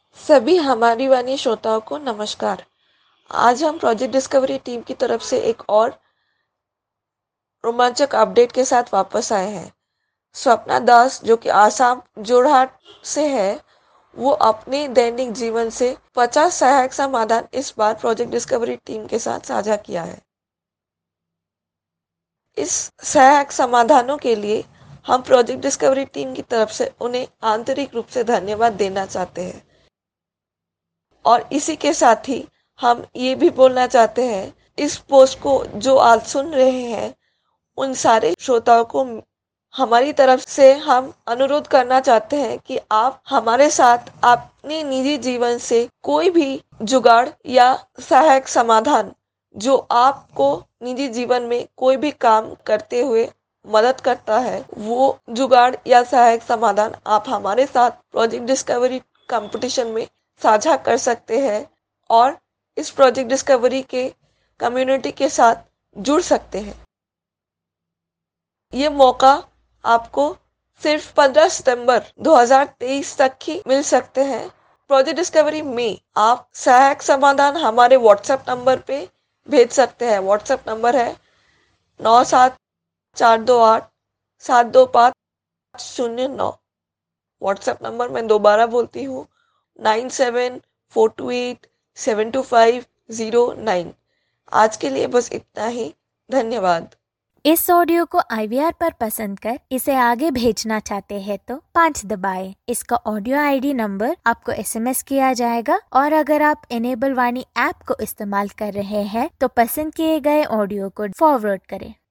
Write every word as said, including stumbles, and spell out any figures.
सभी हमारी वाणी श्रोताओं को नमस्कार। आज हम प्रोजेक्ट डिस्कवरी टीम की तरफ से एक और रोमांचक अपडेट के साथ वापस आए हैं। स्वप्ना दास, जो कि आसाम जोरहाट से है, वो अपने दैनिक जीवन से पचास सहायक समाधान इस बार प्रोजेक्ट डिस्कवरी टीम के साथ साझा किया है। इस सहायक समाधानों के लिए हम प्रोजेक्ट डिस्कवरी टीम की तरफ से उन्हें आंतरिक रूप से धन्यवाद देना चाहते हैं। और इसी के साथ ही हम ये भी बोलना चाहते हैं, इस पोस्ट को जो आज सुन रहे हैं उन सारे श्रोताओं को हमारी तरफ से हम अनुरोध करना चाहते हैं कि आप हमारे साथ अपने निजी जीवन से कोई भी जुगाड़ या सहायक समाधान जो आपको निजी जीवन में कोई भी काम करते हुए मदद करता है, वो जुगाड़ या सहायक समाधान आप हमारे साथ प्रोजेक्ट डिस्कवरी कंपटीशन में साझा कर सकते हैं और इस प्रोजेक्ट डिस्कवरी के कम्युनिटी के साथ जुड़ सकते हैं। ये मौका आपको सिर्फ पंद्रह सितंबर दो हज़ार तेईस तक ही मिल सकते हैं। प्रोजेक्ट डिस्कवरी में आप सहायक समाधान हमारे व्हाट्सएप नंबर पे भेज सकते हैं। व्हाट्सएप नंबर है नौ सात चार दो आठ सात दो पाँच शून्य नौ। व्हाट्सएप नंबर मैं दोबारा बोलती हूँ, nine seven four two eight seven two five zero nine. आज के लिए बस इतना ही। धन्यवाद। इस ऑडियो को आई वी आर पर पसंद कर इसे आगे भेजना चाहते हैं तो पाँच दबाएं। इसका ऑडियो आई डी नंबर आपको एस एम एस किया जाएगा और अगर आप एनेबल वाणी ऐप को इस्तेमाल कर रहे हैं तो पसंद किए गए ऑडियो को फॉरवर्ड करें।